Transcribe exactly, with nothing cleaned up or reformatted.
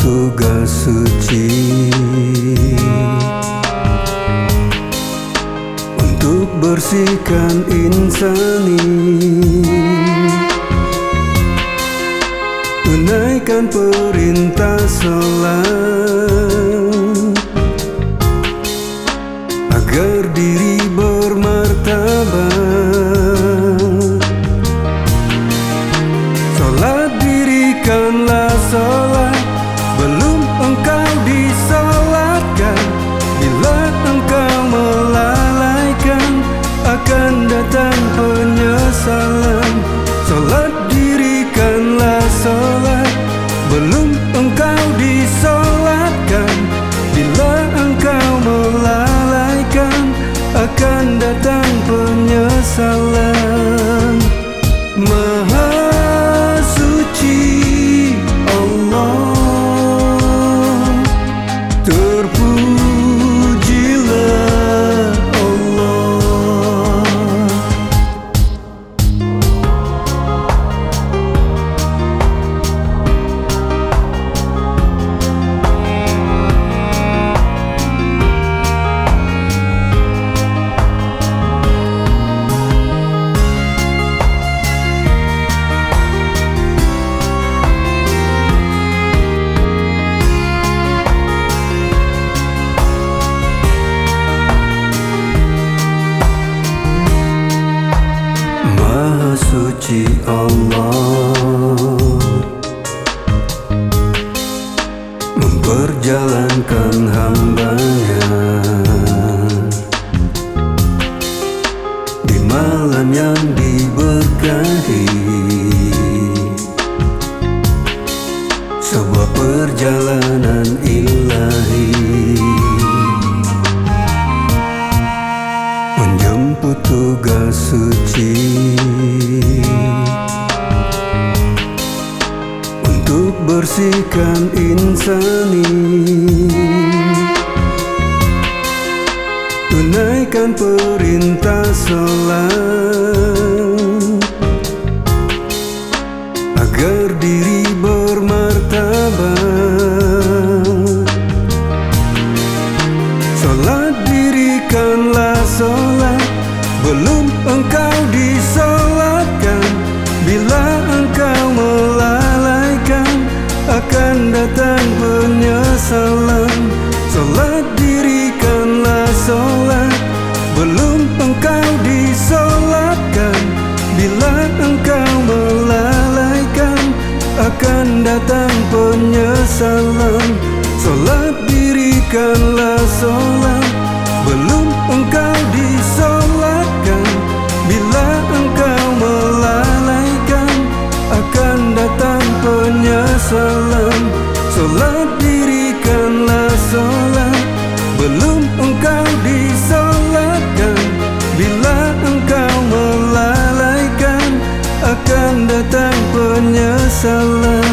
tugas suci untuk bersihkan insani, tunaikan perintah salat agar diri bermartabat. Salat, dirikanlah salat belum engkau disalatkan. Bila engkau melalaikan, akan datang penyesalan. Salat, dirikanlah salat belum engkau disalatkan. Bila engkau melalaikan, akan datang penyesalan. Maha suci Allah, terpujilah Allah. Maha suci Allah, memperjalankan hamba-Nya di malam yang diberkahi, sebuah perjalanan ilahi, menjemput tugas suci untuk bersihkan insani, tunaikan perintah salat agar diri bermartabat. Salat, dirikanlah salat belum engkau disalatkan. Bila engkau melalaikan, akan datang penyesalan. Salat, dirikanlah salat belum engkau disalatkan. Bila engkau melalaikan, akan datang penyesalan. Salat, dirikanlah salat belum engkau disalatkan. Bila engkau melalaikan, akan datang penyesalan. Salat, dirikanlah salat belum engkau disalatkan. Bila engkau melalaikan, akan datang penyesalan.